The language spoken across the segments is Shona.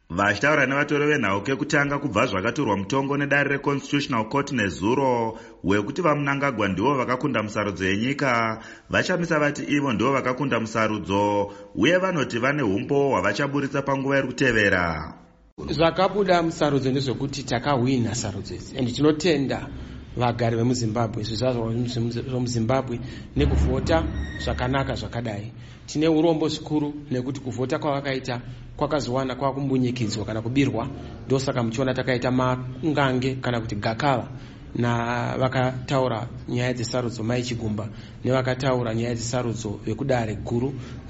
Vachitaura nevatori venhau kekutanga kubva zvakaturwa mutongo nedare reConstitutional Court nezuro wekuti vaMnangagwa ndivo vakakunda musarudzo yenyika, vachamisa vati ivo ndivo vakakunda musarudzo uye vanoti vane umbo hwavachaburitsa panguva iri kutevera. Zvakabuda musarudzo ndezvekuti takahwina sarudzo idzi and tinotenda vagari vemuZimbabwe zvizvarwa zvemuZimbabwe nekuvhota zvakanaka zvakadai. Tine urombo zvikuru nekuti kuvhota kwavakaita kwakazowana kwakumbunyikidzwa kana kubirwa, ndosaka muchiona takaita mangange kana kuti gakava na vakataura nyaya dzesarudzo Mai Chigumba nevakataura nyaya dzesarudzo vekudare guru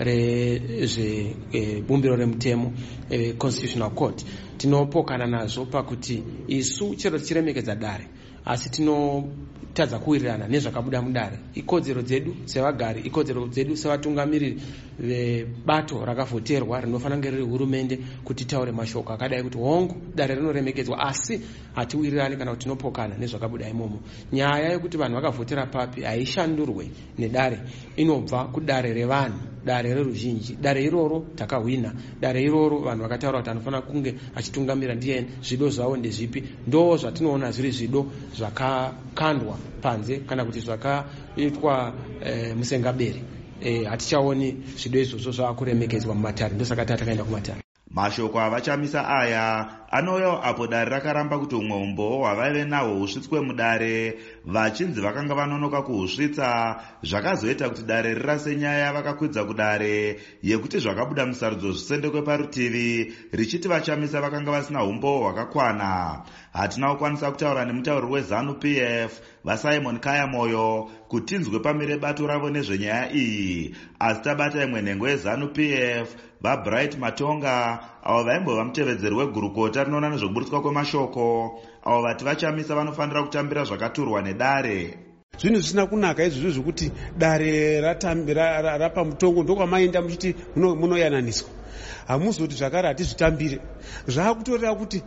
rezvebumbiro remutemo Constitutional Court. Tinopokana nazvo pakuti isu chero tichiremekedza dare asi tinotadza kuwirirana nezvakabuda mudare. Ikodzero dzedu sevagari, ikodzero dzedu sevatungamiriri vebato rakavhoterwa rinofanira kunge riri hurumende kuti taure mashoko akadai kuti hongu dare rinoremekedzwa, asi hatiwirirani kana kuti tinopokana nezvakabuda imomo. Nyaya yekuti vanhu vakavhotera papi haishandurwe nedare, inobva kudare revanhu, dare reruzhinji. Dare iroro takahwina, dare iroro vanhu vakataura kuti anofanira kunge achitungamira ndiye zvido zvavo ndezvipi, ndo zvatinoona zviri zvido zvakakandwa panze kana kuti zvakaitwa musengaberi. Hatichaoni zvido izvozvo zvaakuremekedzwa mumatare, ndosaka takaenda kumatare. Mashoko avachamisa aya anouya apo dare rakaramba kuti umwe umbo hwavaive nahwo husvitswe mudare, vachinzi vakanga vanonoka kuhusvitsa, zvakazoita kuti dare rirase nyaya yavakakwidza kudare yekuti zvakabuda musarudzo zvisendekwe parutivi, richiti vachamisa vakanga vasina umbo hwakakwana. Hatina kukwanisa kutaura nemutauriri weZANU-PF vaSimon Kayamoyo kuti tinzwe pamire bato ravo nezvenyaya iyi, asi tabata imwe nhengo yeZANU-PF vaBright Matonga avo vaimbova mutevedzeri wegurukota rinoona nezvekuburitswa kwemashoko, avo vati vachamisa vanofanira kutambira zvakaturwa nedare. Zvinhu zvisina kunaka izvozvo zvokuti dare rapa mutongo ndokwamaenda muchiti munoyananiswa. Hamuzoti zvakare hatizvitambire. Zvaakutorera kuti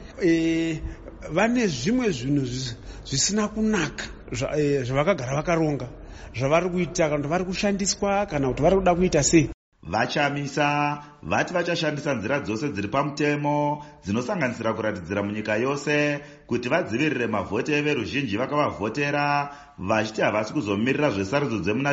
vane zvimwe zvinhu zvisina kunaka zvavakagara vakaronga zvavari kuita kana kuti vari kushandiswa kana kuti vari kuda kuita sei. Vachamisa vati vachashandisa nzira dzose dziri pamutemo dzinosanganisira kuratidzira munyika yose kuti vadzivirire mavhoti everuzhinji vakavavhotera, vachiti havasi kuzomirira zvesarudzo dzemuna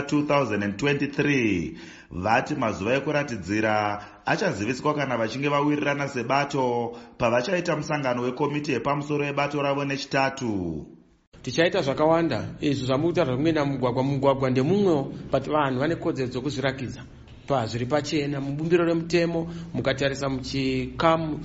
2023. Vati mazuva ekuratidzira achaziviswa kana vachinge vawirirana sebato pavachaita musangano wekomiti yepamusoro yebato ravo nechitatu. Tichaita zvakawanda izvo zvamukutaura zvekuenda mugwagwa ndemumwewo, but vanhu vane kodzero dzokuzvirakidza pazviri pachena mubumbiro remutemo. Mukatarisa muchikamu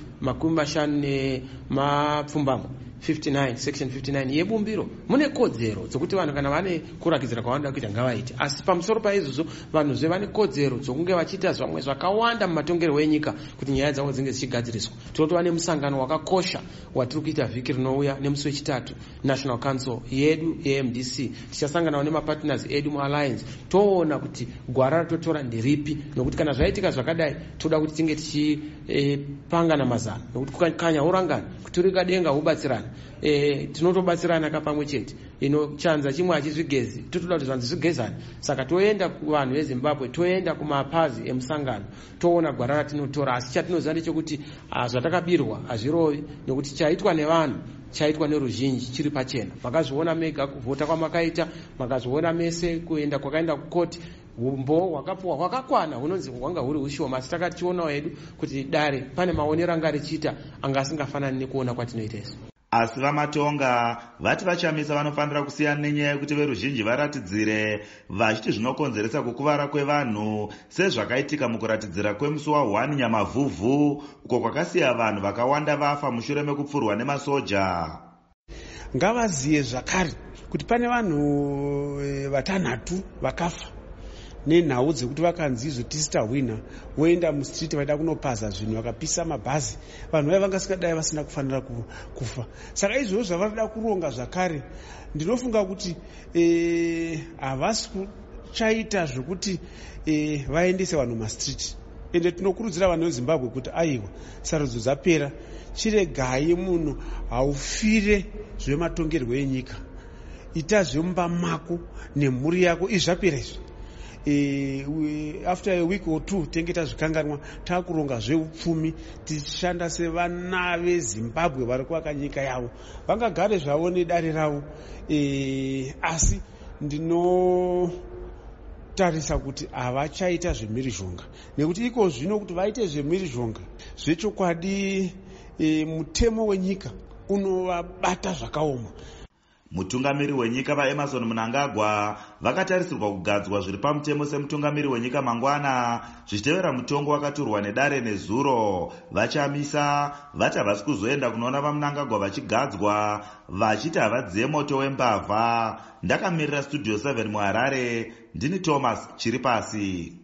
50 nemapfumbamwe 59 section 59 yebumbiro mune kodzero dzokuti vanhu kana vane kurakidzira kwavanoda kuita ngavaite, asi pamusoro paizvozvo vanhu vane kodzero dzokunge vachiita zvamwe zvakawanda mumatongerwo enyika kuti nyaya dzavo dzinge dzichigadziriswa. Tinotova nemusangano wakakosha watiri kuita vhiki rinouya nemusi wechitatu, National Council yedu yeMDC. Tichasanganawo nemapartners edu mualliance toona kuti gwara ratotora nderipi, nokuti kana zvaitika zvakadai toda kuti tinge tichipangana mazano, nokuti kukanya urangana kuturika denga ubatsirana. Tinotobatsirana kapamwe chete, chanza chimwe achizvigezi totoda kuti zvanzi zvigezane. Saka toenda kuvanhu veZimbabwe, toenda kumapazi emusangano, toona gwara ratinotora, asi chatinoziva ndechekuti zvatakabirwa hazvirovi, nokuti chaitwa nevanhu chaitwa neruzhinji chiri pachena. Makazviona mega kuvhota kwamakaita, makazviona mese kuenda kwakaenda kukoti, umbo hwakapuwa hwakakwana hunonzi hwanga huri hushoma, asi takationa hedu kuti dare pane maonero anga richiita anga asingafanani nekuona kwatinoita isu. Asi vaMatonga vati vachamisa vanofanira kusiyana nenyaya yekuti veruzhinji varatidzire, vachiti zvinokonzeresa kukuvara kwevanhu sezvakaitika mukuratidzira kwemusi wa1 Nyamavhuvhu uko kwakasiya vanhu vakawanda vafa mushure mekupfurwa nemasoja. Ngavaziye zvakare kuti pane vanhu vatanhatu vakafa nenhau dzekuti vakanzi izvo tisita hwina, woenda mustriti vaida kunopaza zvinhu vakapisa mabhazi, vanhu vaya vangasikadai vasina kufanira kufa. Saka izvozvo zvavanoda kuronga zvakare, ndinofunga kuti havasi kuchaita zvokuti vaendese vanhu mastriti. Ende tinokurudzira vanhu veZimbabwe kuti aiwa, sarudzo dzapera, chiregai munhu haufire zvematongerwo enyika, ita zvemumba mako nemhuri yako, izvapera izvi. after a week or two tenge tazvikanganwa takuronga zveupfumi tichishanda sevana vezimbabwe vari kuvaka nyika yavo. Vangagare zvavo nedare ravo, asi ndinotarisa kuti havachaita zvemhirizhonga, nekuti iko zvino kuti vaite zvemhirizhonga zvechokwadi mutemo wenyika unovabata zvakaoma. Mutungamiri wenyika vaEmmerson Mnangagwa vakatarisirwa kugadzwa zviri pamutemo semutungamiri wenyika mangwana zvichitevera mutongo wakaturwa nedare nezuro. Vachamisa vati havasi kuzoenda kunoona vaMnangagwa vachigadzwa, vachiti havadziye moto wembavha. Ndakamirira Studio 7 muHarare, ndini Thomas Chiripasi.